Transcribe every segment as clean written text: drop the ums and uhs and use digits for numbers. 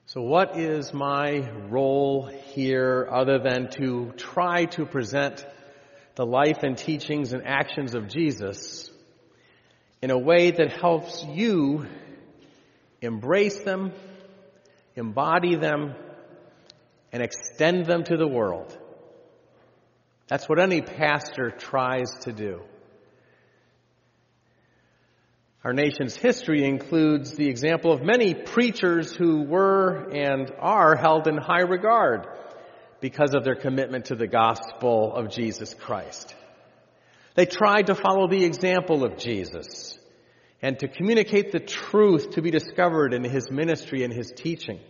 So what is my role here other than to try to present the life and teachings and actions of Jesus in a way that helps you embrace them, embody them, and extend them to the world? That's what any pastor tries to do. Our nation's history includes the example of many preachers who were and are held in high regard because of their commitment to the gospel of Jesus Christ. They tried to follow the example of Jesus and to communicate the truth to be discovered in his ministry and his teaching.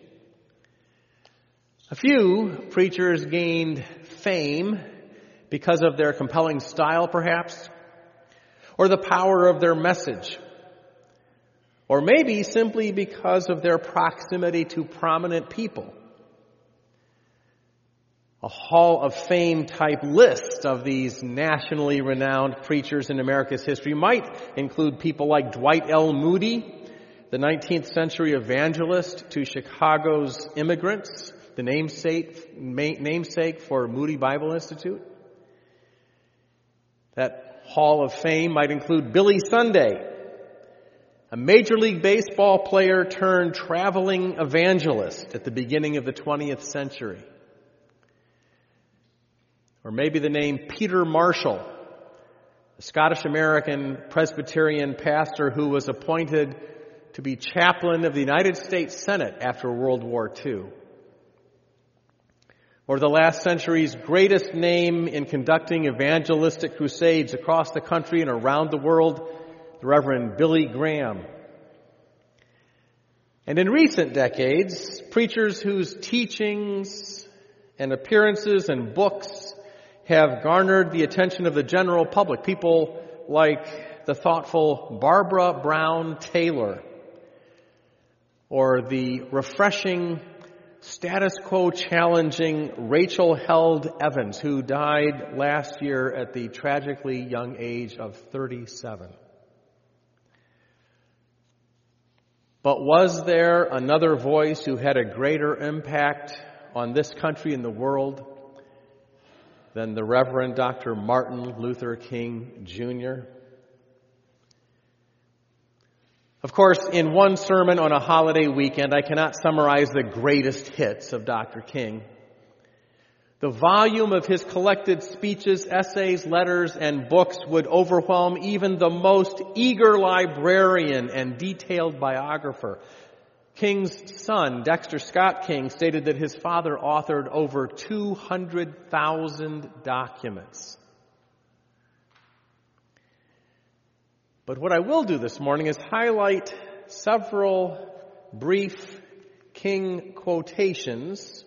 A few preachers gained fame because of their compelling style, perhaps, or the power of their message, or maybe simply because of their proximity to prominent people. A Hall of Fame type list of these nationally renowned preachers in America's history might include people like Dwight L. Moody, the 19th century evangelist to Chicago's immigrants, the namesake for Moody Bible Institute. That Hall of Fame might include Billy Sunday, a Major League Baseball player turned traveling evangelist at the beginning of the 20th century. Or maybe the name Peter Marshall, a Scottish-American Presbyterian pastor who was appointed to be chaplain of the United States Senate after World War II. Or the last century's greatest name in conducting evangelistic crusades across the country and around the world, the Reverend Billy Graham. And in recent decades, preachers whose teachings and appearances and books have garnered the attention of the general public, people like the thoughtful Barbara Brown Taylor, or the refreshing, status quo challenging Rachel Held Evans, who died last year at the tragically young age of 37. But was there another voice who had a greater impact on this country and the world than the Reverend Dr. Martin Luther King Jr.? Of course, in one sermon on a holiday weekend, I cannot summarize the greatest hits of Dr. King. The volume of his collected speeches, essays, letters, and books would overwhelm even the most eager librarian and detailed biographer. King's son, Dexter Scott King, stated that his father authored over 200,000 documents. But what I will do this morning is highlight several brief King quotations.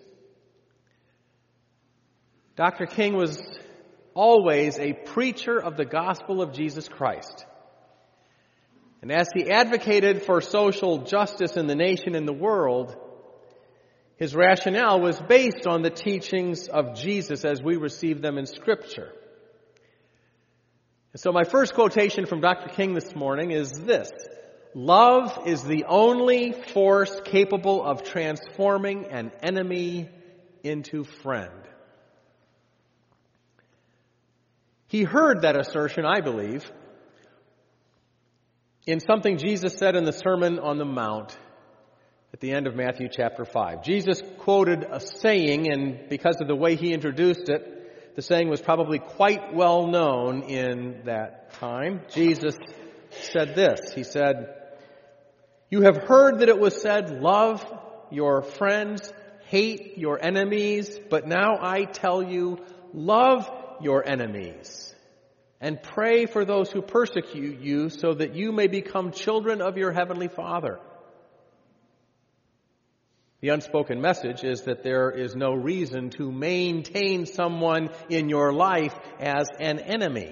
Dr. King was always a preacher of the gospel of Jesus Christ. And as he advocated for social justice in the nation and the world, his rationale was based on the teachings of Jesus as we receive them in Scripture. And so my first quotation from Dr. King this morning is this: "Love is the only force capable of transforming an enemy into friend." He heard that assertion, I believe, in something Jesus said in the Sermon on the Mount at the end of Matthew chapter 5. Jesus quoted a saying, and because of the way he introduced it, the saying was probably quite well known in that time. Jesus said this. He said, "You have heard that it was said, 'Love your friends, hate your enemies,' but now I tell you, love your enemies and pray for those who persecute you, so that you may become children of your heavenly Father." The unspoken message is that there is no reason to maintain someone in your life as an enemy.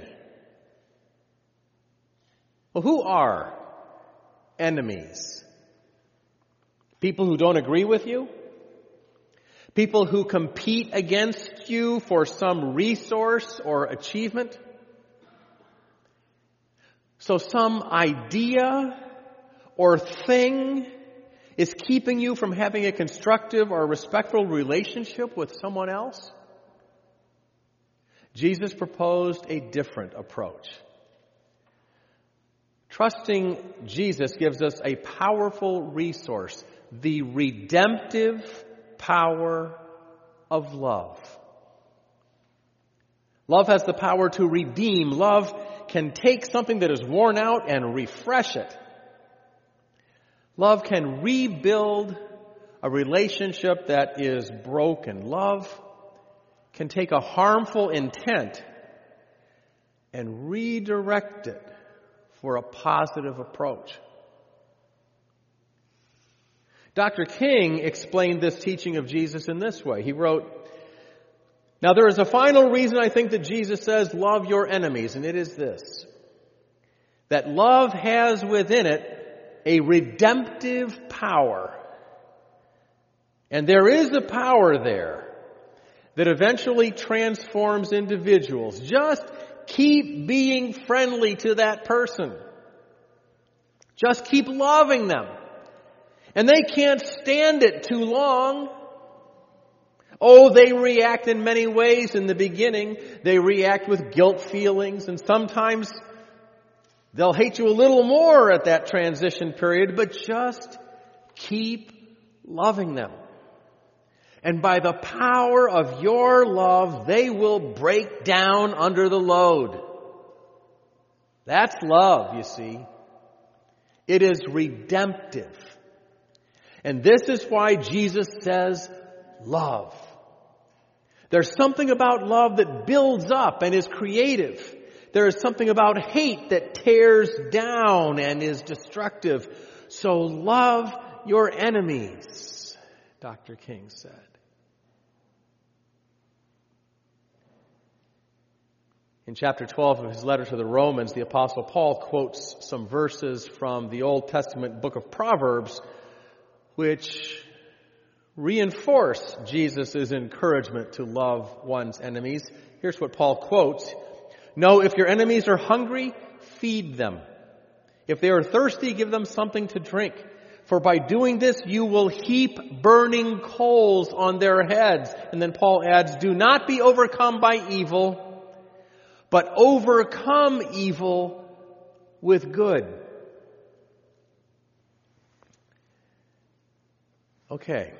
Well, who are enemies? People who don't agree with you? People who compete against you for some resource or achievement? So some idea or thing is keeping you from having a constructive or respectful relationship with someone else? Jesus proposed a different approach. Trusting Jesus gives us a powerful resource, the redemptive power of love. Love has the power to redeem. Love can take something that is worn out and refresh it. Love can rebuild a relationship that is broken. Love can take a harmful intent and redirect it for a positive approach. Dr. King explained this teaching of Jesus in this way. He wrote, "Now there is a final reason I think that Jesus says, love your enemies, and it is this, that love has within it a redemptive power. And there is a power there that eventually transforms individuals. Just keep being friendly to that person. Just keep loving them. And they can't stand it too long. Oh, they react in many ways in the beginning. They react with guilt feelings, and sometimes they'll hate you a little more at that transition period, but just keep loving them. And by the power of your love, they will break down under the load." That's love, you see. It is redemptive. And this is why Jesus says, love. There's something about love that builds up and is creative. There is something about hate that tears down and is destructive. So love your enemies, Dr. King said. In chapter 12 of his letter to the Romans, the Apostle Paul quotes some verses from the Old Testament book of Proverbs, which reinforce Jesus' encouragement to love one's enemies. Here's what Paul quotes. "No, if your enemies are hungry, feed them. If they are thirsty, give them something to drink. For by doing this, you will heap burning coals on their heads." And then Paul adds, "Do not be overcome by evil, but overcome evil with good." Okay.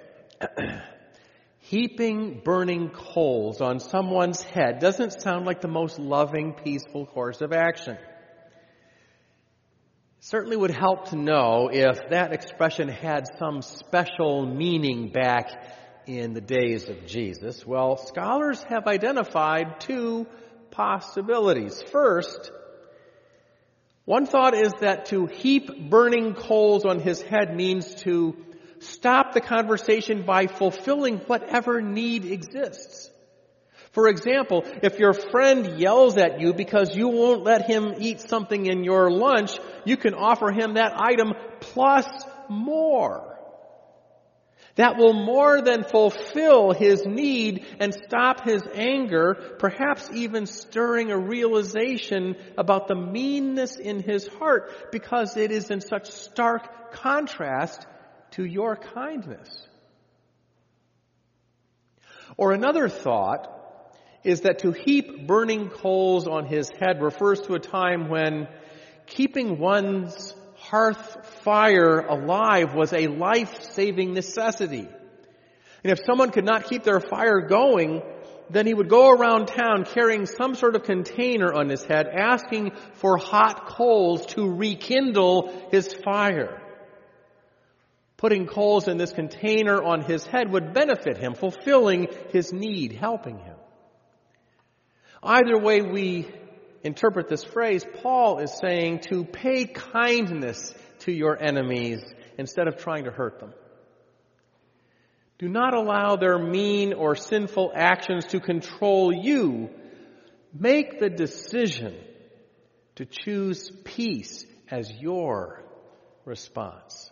Heaping burning coals on someone's head doesn't sound like the most loving, peaceful course of action. It certainly would help to know if that expression had some special meaning back in the days of Jesus. Well, scholars have identified two possibilities. First, one thought is that to heap burning coals on his head means to stop the conversation by fulfilling whatever need exists. For example, if your friend yells at you because you won't let him eat something in your lunch, you can offer him that item plus more. That will more than fulfill his need and stop his anger, perhaps even stirring a realization about the meanness in his heart because it is in such stark contrast to your kindness. Or another thought is that to heap burning coals on his head refers to a time when keeping one's hearth fire alive was a life-saving necessity. And if someone could not keep their fire going, then he would go around town carrying some sort of container on his head, asking for hot coals to rekindle his fire. Putting coals in this container on his head would benefit him, fulfilling his need, helping him. Either way we interpret this phrase, Paul is saying to pay kindness to your enemies instead of trying to hurt them. Do not allow their mean or sinful actions to control you. Make the decision to choose peace as your response.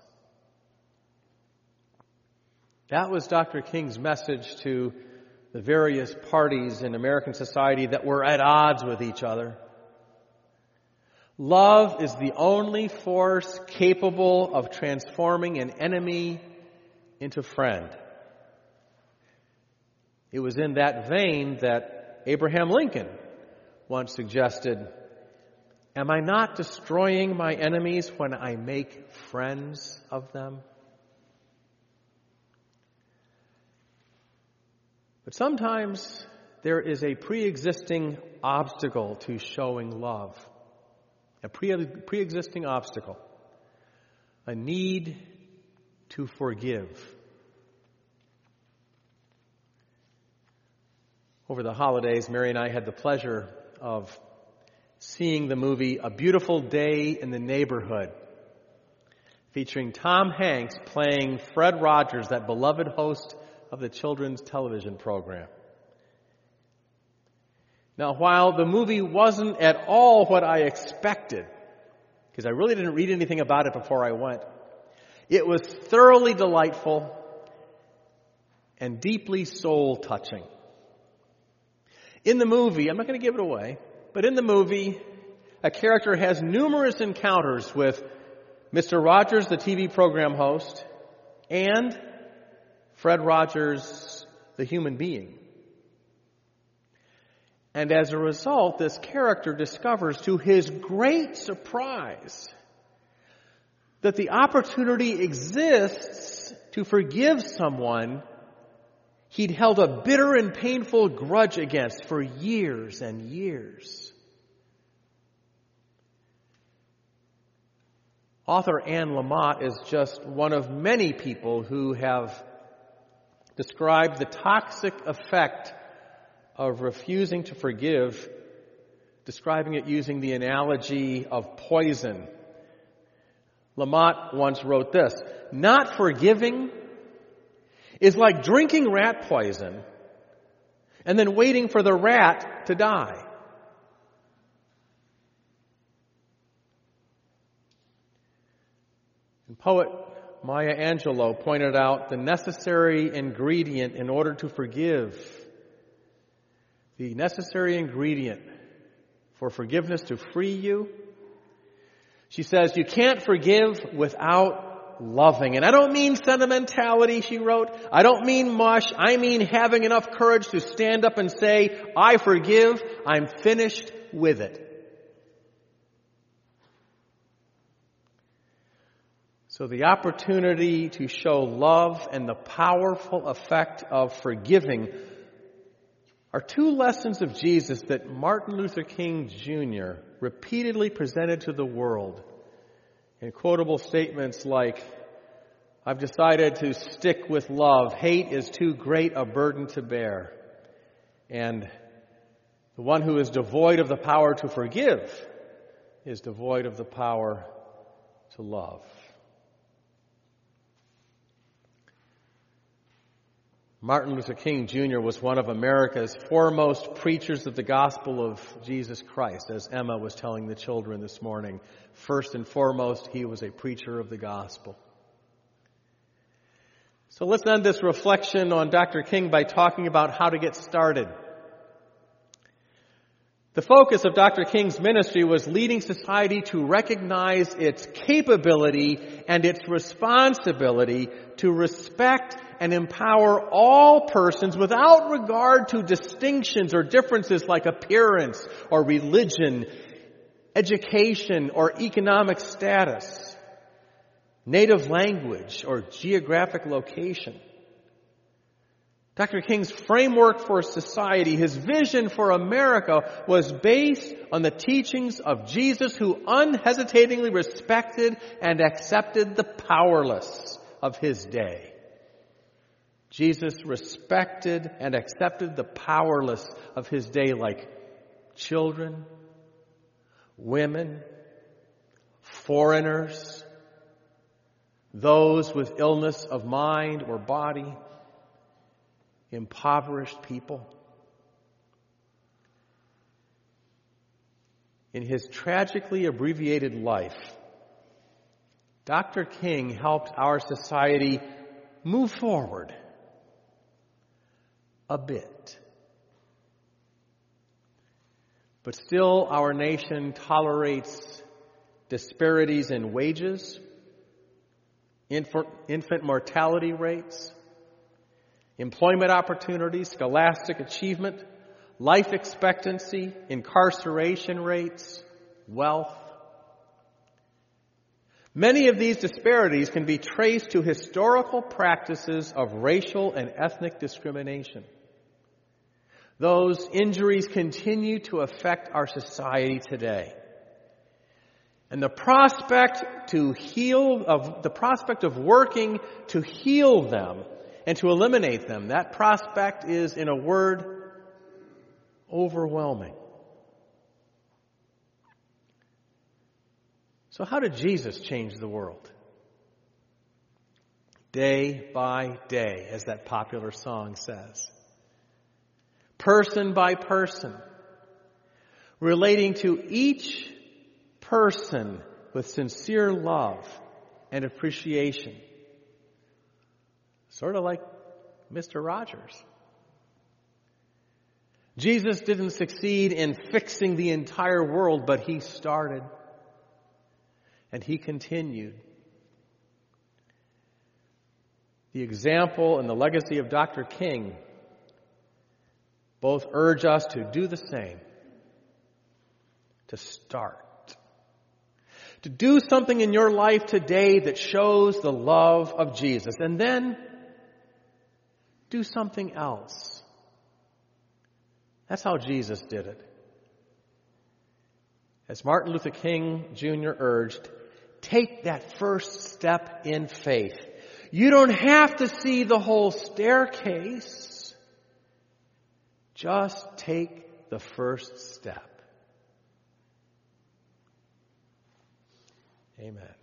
That was Dr. King's message to the various parties in American society that were at odds with each other. Love is the only force capable of transforming an enemy into friend. It was in that vein that Abraham Lincoln once suggested, "Am I not destroying my enemies when I make friends of them?" But sometimes there is a pre-existing obstacle to showing love. A pre-existing obstacle. A need to forgive. Over the holidays, Mary and I had the pleasure of seeing the movie A Beautiful Day in the Neighborhood, featuring Tom Hanks playing Fred Rogers, that beloved host of the children's television program. Now, while the movie wasn't at all what I expected, because I really didn't read anything about it before I went, it was thoroughly delightful and deeply soul-touching. In the movie, I'm not going to give it away, but in the movie, a character has numerous encounters with Mr. Rogers, the TV program host, and Fred Rogers, the human being. And as a result, this character discovers to his great surprise that the opportunity exists to forgive someone he'd held a bitter and painful grudge against for years and years. Author Anne Lamott is just one of many people who have described the toxic effect of refusing to forgive, describing it using the analogy of poison. Lamott once wrote this: "Not forgiving is like drinking rat poison and then waiting for the rat to die." And poet Maya Angelou pointed out the necessary ingredient in order to forgive. The necessary ingredient for forgiveness to free you. She says, you can't forgive without loving. And I don't mean sentimentality, she wrote. I don't mean mush. I mean having enough courage to stand up and say, I forgive. I'm finished with it. So the opportunity to show love and the powerful effect of forgiving are two lessons of Jesus that Martin Luther King Jr. repeatedly presented to the world in quotable statements like, I've decided to stick with love. Hate is too great a burden to bear. And the one who is devoid of the power to forgive is devoid of the power to love. Martin Luther King Jr. was one of America's foremost preachers of the gospel of Jesus Christ, as Emma was telling the children this morning. First and foremost, he was a preacher of the gospel. So let's end this reflection on Dr. King by talking about how to get started. The focus of Dr. King's ministry was leading society to recognize its capability and its responsibility to respect and empower all persons without regard to distinctions or differences like appearance or religion, education or economic status, native language or geographic location. Dr. King's framework for society, his vision for America, was based on the teachings of Jesus, who unhesitatingly respected and accepted the powerless of his day. Jesus respected and accepted the powerless of his day, like children, women, foreigners, those with illness of mind or body, impoverished people. In his tragically abbreviated life, Dr. King helped our society move forward a bit. But still, our nation tolerates disparities in wages, infant mortality rates, employment opportunities, scholastic achievement, life expectancy, incarceration rates, wealth. Many of these disparities can be traced to historical practices of racial and ethnic discrimination. Those injuries continue to affect our society today. And the prospect of working to heal them and to eliminate them, that prospect is, in a word, overwhelming. So how did Jesus change the world? Day by day, as that popular song says. Person by person, relating to each person with sincere love and appreciation. Sort of like Mr. Rogers. Jesus didn't succeed in fixing the entire world, but he started and he continued. The example and the legacy of Dr. King both urge us to do the same, to start. To do something in your life today that shows the love of Jesus. And then do something else. That's how Jesus did it. As Martin Luther King Jr. urged, take that first step in faith. You don't have to see the whole staircase. Just take the first step. Amen.